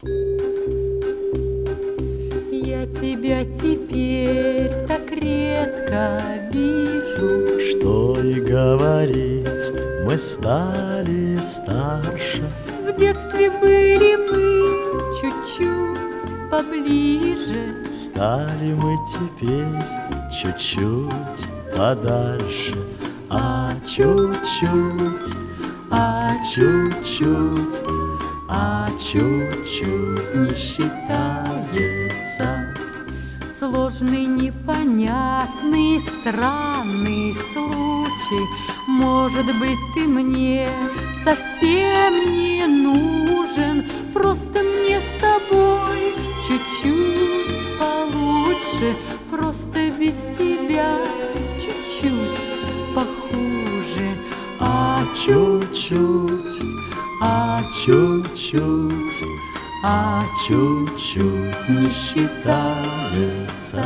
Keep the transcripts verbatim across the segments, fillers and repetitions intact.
Я тебя теперь так редко вижу, Что и говорить, мы стали старше. в детстве были мы чуть-чуть поближе. Стали мы теперь чуть-чуть подальше. А чуть-чуть, а чуть-чуть, а чуть-чуть не считается. Сложный, непонятный, странный случай. Может быть, ты мне совсем не нужен, просто мне с тобой чуть-чуть получше, просто без тебя чуть-чуть похуже. А чуть-чуть, а чуть-чуть, а чуть-чуть не считается.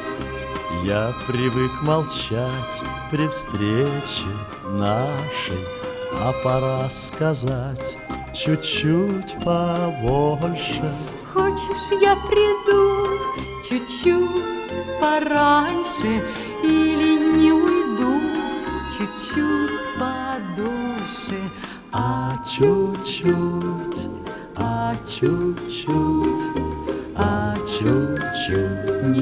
Я привык молчать при встрече нашей, а пора сказать чуть-чуть побольше. Хочешь, я приду чуть-чуть пораньше или не уйду чуть-чуть подольше? А чуть-чуть, а чуть-чуть, а чуть-чуть не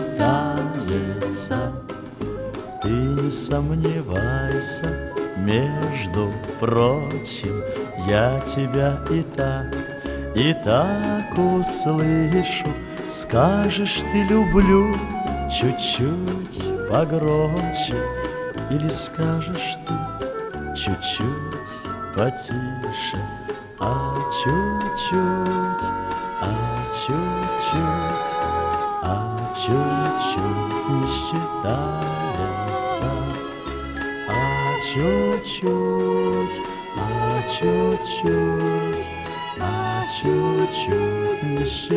считается. Ты не сомневайся, между прочим, я тебя и так, и так услышу. Скажешь ты люблю чуть-чуть погромче, или скажешь ты чуть-чуть потише. А чуть-чуть, а чуть-чуть, а чуть-чуть не считается. А чуть-чуть, а чуть-чуть, а чуть-чуть не считается.